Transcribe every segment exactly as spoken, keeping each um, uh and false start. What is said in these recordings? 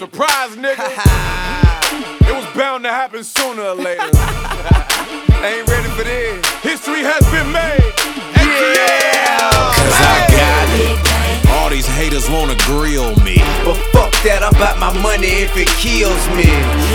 surprise, nigga. It was bound to happen sooner or later. Ain't ready for this. History has been made. Yeah, cause I got it. All these haters wanna grill me, but fuck that, I'm about my money if it kills me.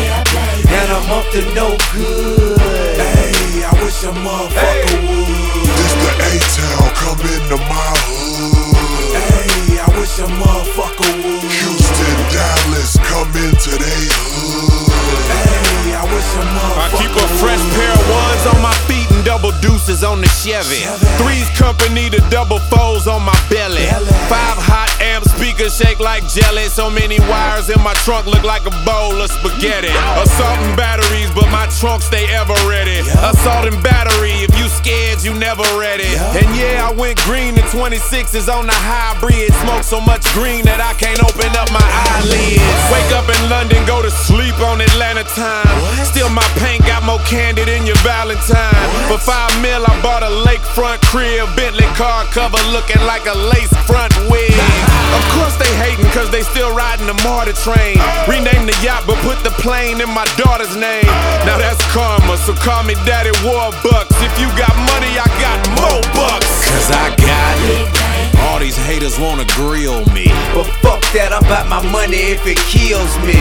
And I'm up to no good. Hey, I wish a motherfucker hey. would. This the A-Town, come into my hood. Hey, I wish a motherfucker would. Houston, Dallas, come into they hood. Hey, I wish a motherfucker I keep a fresh pair of ones on my feet and double deuces on the Chevy. Three's company to double foes on my belly. Five hot amp speakers shake like jelly. So many wires in my trunk look like a bowl of spaghetti. Assault and batteries, but my trunk stay ever ready. Assault and battery, if you scared, you never ready. And yeah, I went green in twenty-sixes on the hybrid. Smoke so much green that I can't open up my eyelids. Wake up in London, go to sleep on Atlanta time. Still my paint got more candy than your Valentine. For five mil, I bought a lakefront crib, Bentley car cover looking like a lace front wig. Of course they hating cause they still riding the MARTA train. Rename the yacht but put the plane in my daughter's name. Now that's karma, so call me Daddy Warbucks. If you got money, I got more bucks. Cause I got it. All these haters wanna grill me, but fuck that, I'm about my money if it kills me.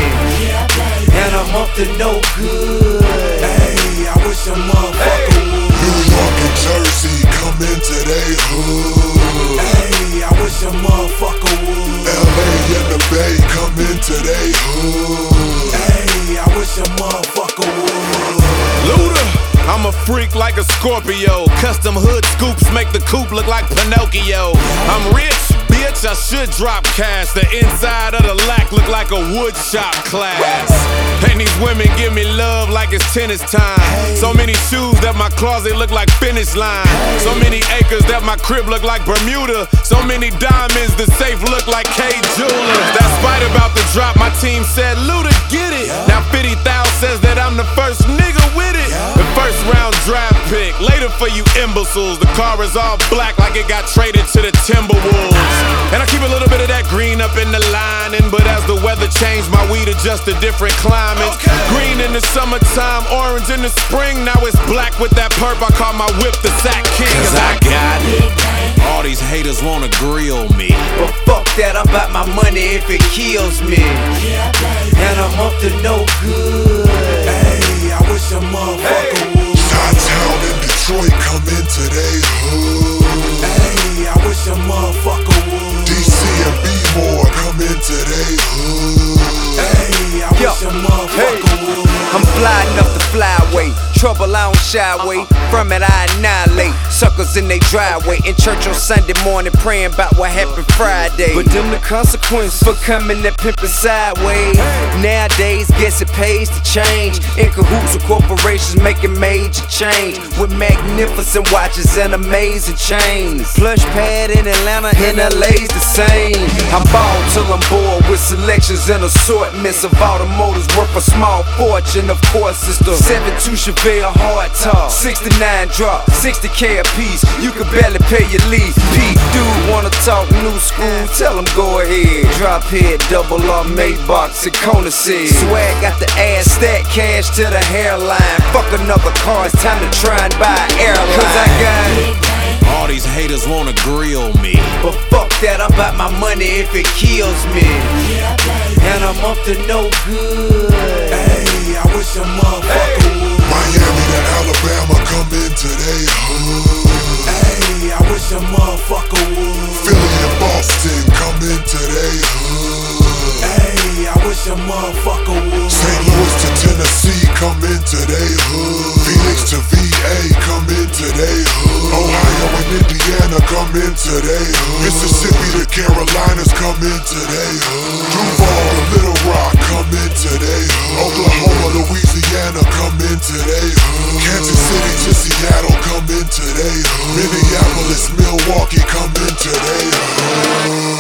And I'm up to no good. Hey, I wish a motherfucker would. New York and Jersey, come into they hood. Hey, I wish a motherfucker would. L A and the Bay, come into they hood. Hey, I wish a motherfucker would. Luda, I'm a freak like a Scorpio. Custom hood scoops make the coupe look like Pinocchio. I'm rich, bitch, I should drop cash. The inside of the lack look like a wood shop class. And these women give me love like it's tennis time. So many shoes that my closet look like finish line. So many acres that my crib look like Bermuda. So many diamonds the safe look like K Jewelers. That spite about the drop, my team said, Luda, get it. Now fifty thousand says that I'm the first nigga with it. The first round draft pick, later for you imbeciles. The car is all black like it got traded to the Timberwolves. And I keep a little bit of that green up in the lining, but as the weather changed, my weed adjust to different climates. Okay. Green in the summertime, orange in the spring. Now it's black with that purp. I call my whip the Sack King. Cause I got it. All these haters wanna grill me, but fuck that, I'm about my money if it kills me. And I'm up to no good. Hey, I wish a motherfucker would. Chi-Town and Detroit, come into they hood. Hey, I wish a motherfucker would. D C and B-More, come into they hood. Hey, I wish a motherfucker would. I'm fly enough to fly away. Trouble I don't shy away. From it I annihilate suckers in they driveway. In church on Sunday morning praying about what happened Friday. But them the consequences for coming that pimpin' sideways. Nowadays guess it pays to change. In cahoots with corporations making major change. With magnificent watches and amazing chains. Plush pad in Atlanta and L A's the same. I'm bald till I'm bored with selections and assortments of automotives worth a small fortune. Of course it's the seventy-two Chevelle hard top, sixty-nine drop, sixty K a piece. You can barely pay your lease. Pete dude wanna talk new school, tell him go ahead. Drop head, double R, Maybach, and Kona said. Swag got the ass, stack cash to the hairline. Fuck another car, it's time to try and buy an airline. Cause I got it. All these haters wanna grill me, but fuck that, I'm about my money if it kills me. And I'm up to no good. Hey, I wish a motherfucker would. Miami to Alabama, come into they hood. Hey, I wish a motherfucker would. Philly and Boston, come into they hood. Hey, I wish a motherfucker would. Saint Louis to Tennessee, come into they hood. Phoenix to V A, come into they hood. Ohio and Indiana, come into they hood. Mississippi to Carolinas, come into they hood. Duval to Little Rock, come into they hood. Oklahoma, Louisiana, come into they hood. Kansas City to Seattle, come into they hood. Minneapolis, Milwaukee, come into they hood.